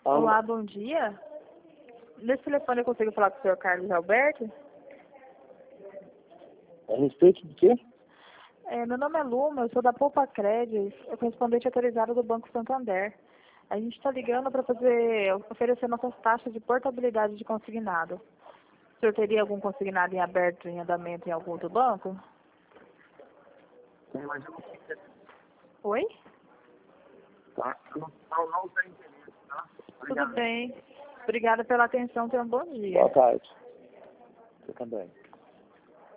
Olá, bom dia. Nesse telefone eu consigo falar com o senhor Carlos Alberto? A respeito de quê? Meu nome é Luma, eu sou da Poupa Crédito, eu correspondente autorizado do Banco Santander. A gente está ligando para oferecer nossas taxas de portabilidade de consignado. O senhor teria algum consignado em aberto, em andamento em algum outro banco? Sim, mas eu não sei. Oi? Tá? Eu não tenho interesse, tá? Tudo bem. Obrigada pela atenção, tenha um bom dia. Boa tarde. Você também.